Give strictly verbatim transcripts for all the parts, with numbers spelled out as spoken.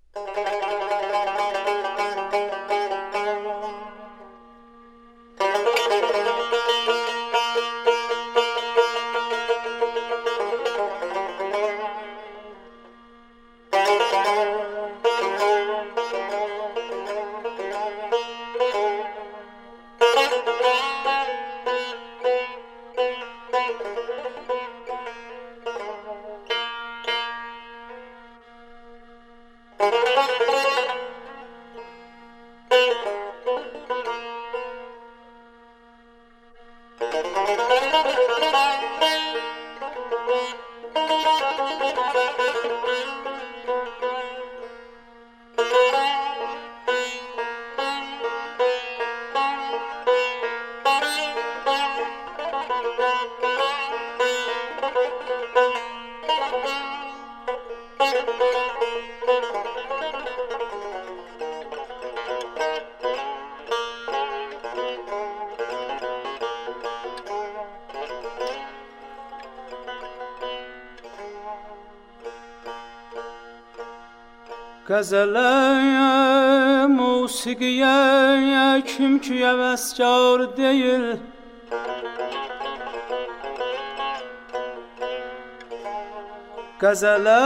Qəzələ, musiqiyə kim ki həvəskar deyil, Qəzələ,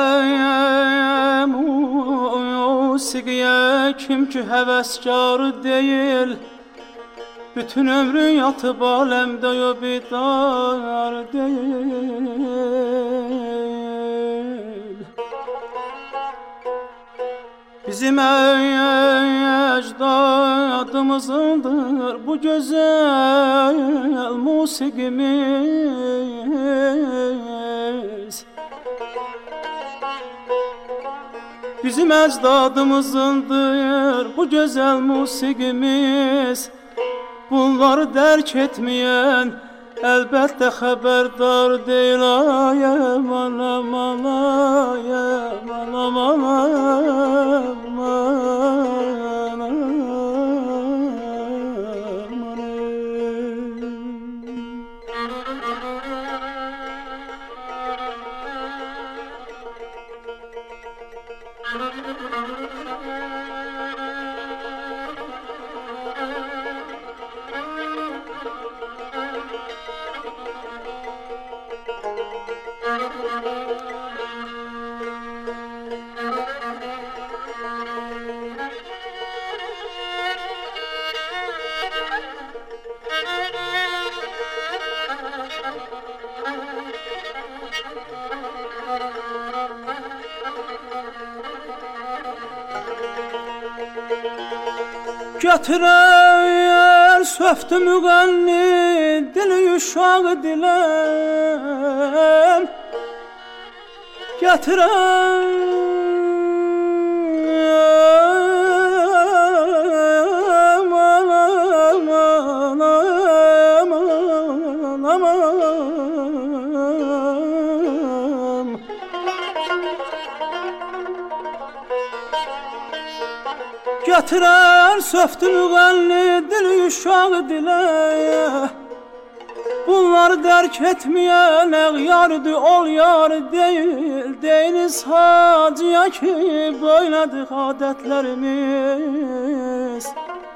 musiqiyə kim ki həvəskar deyil, bütün ömrü yatıb aləmdə yo bidar deyil. Bizim əcdadımızındır bu gözəl musiqimiz. Bizim əcdadımızındır bu gözəl musiqimiz. Bunları dərk etməyən əlbəttə xəbərdar deyil. Ay aman aman ay aman aman aman. Gətirər söftü müğənni dili uşaq diləm, gətirər aman aman aman aman. Gətirər söftü müğənni dili uşaq dilə, bunları dərk etməyən əğyardı ol yar deyil. Deyiniz hacıya ki böylədir adətlərimiz.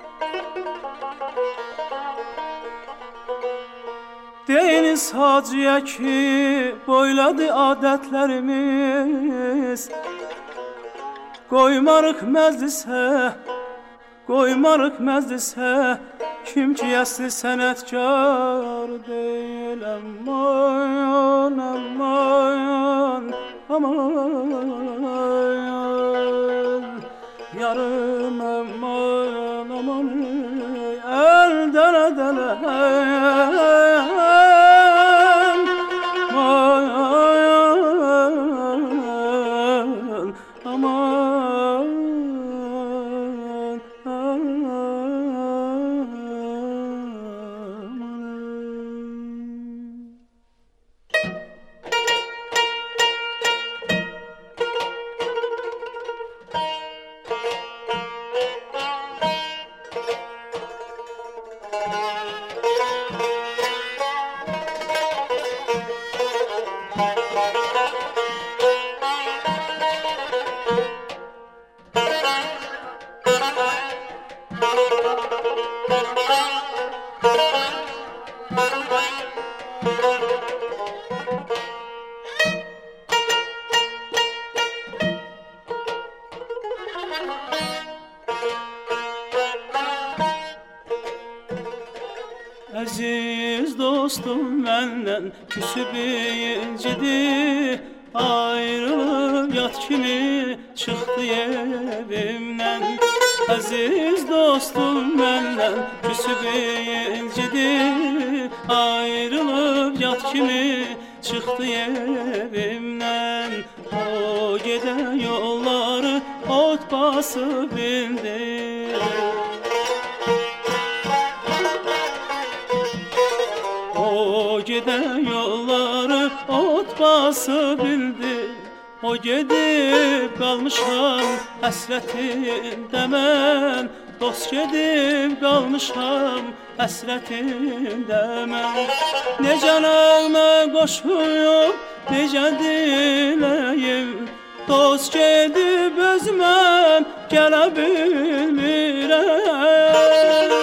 Deyiniz hacıya ki böylədir adətlərimiz. Qoymarıq məclisə, qoymarıq məclisə, kim ki əsli sənətkar deyil. Aman, aman, aman, yarım aman, aman, el dələ dələ, dostum məndən küsüb incidi, ayrılıb yat kimi çıxdı evimdən. Əziz dostum məndən küsüb incidi, ayrılıb yat kimi çıxdı evimdən. O gedən yolları ot basıb indi. O gedən yolları ot basıb indi. O gedib qalmışam həsrətində mən, dost gedib qalmışam həsrətində mən. Necə nəğmə qoşuyub, necə diləyim, dost gedib özümə gələ bilmirəm.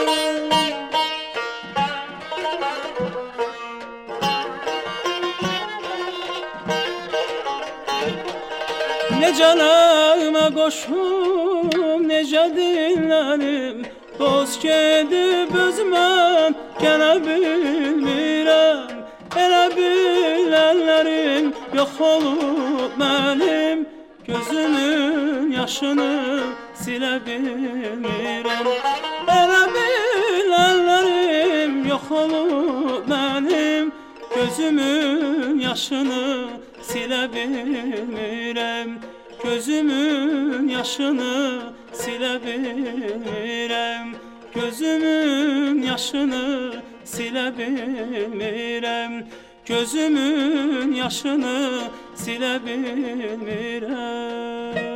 Necə nəğmə qoşum, necə dinlərim, dost gedib özümə gələ bilmirəm. Elə bilənlərim yox olub mənim, gözümün yaşını silə bilmirəm. Elə bilənlərim yox olub mənim, gözümün yaşını silə bilmirəm. Gözümün yaşını silə bilmirəm. Gözümün yaşını silə bilmirəm. Gözümün yaşını silə bilmirəm.